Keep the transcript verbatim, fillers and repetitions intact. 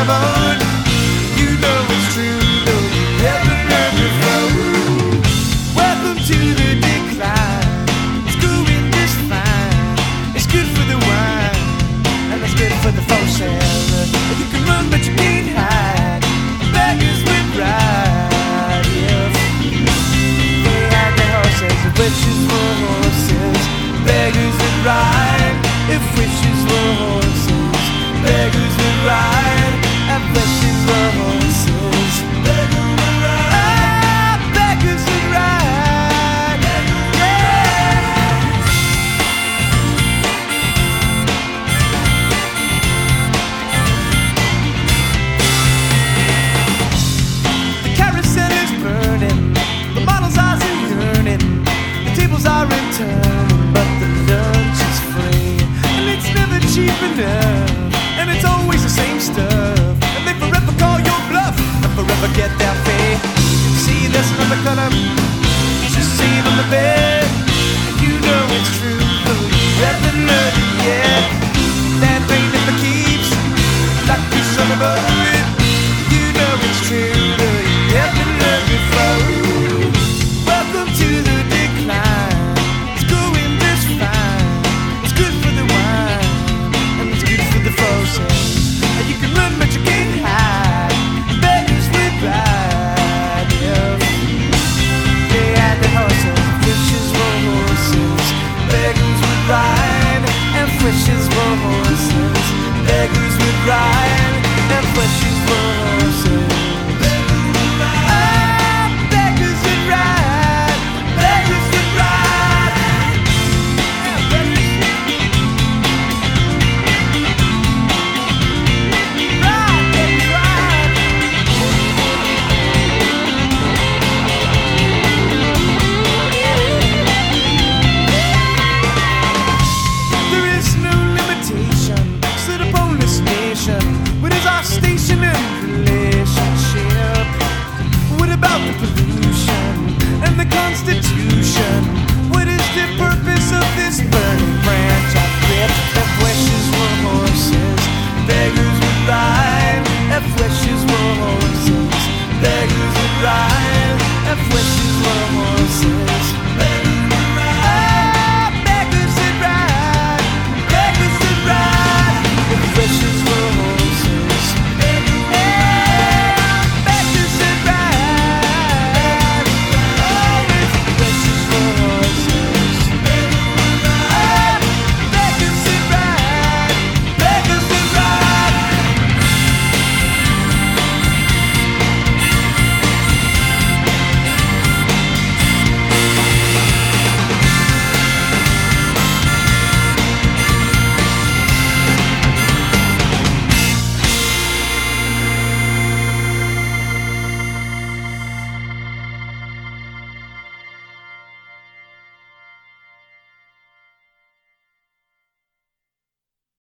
grab on. You know it's true, though you haven't heard before. Welcome to the decline. It's going just fine. It's good for the wine, and it's good for the for sale. You can run, but you can't hide. Beggars with pride, yeah. They had the horses, the wishes for horses. Beggars that ride, if wishes were horses. Beggars that ride, and wishes were horses. Beggars that ride, ah, beggars that ride, yeah. The carousel is burning, the models' eyes are yearning, the tables are in turning, but the lunch is free, and it's never cheap enough, and it's always the same stuff, and they forever call your bluff, and forever get their fee. See this another color, she's seen on the bed, and you know it's true, though you haven't learned it yet.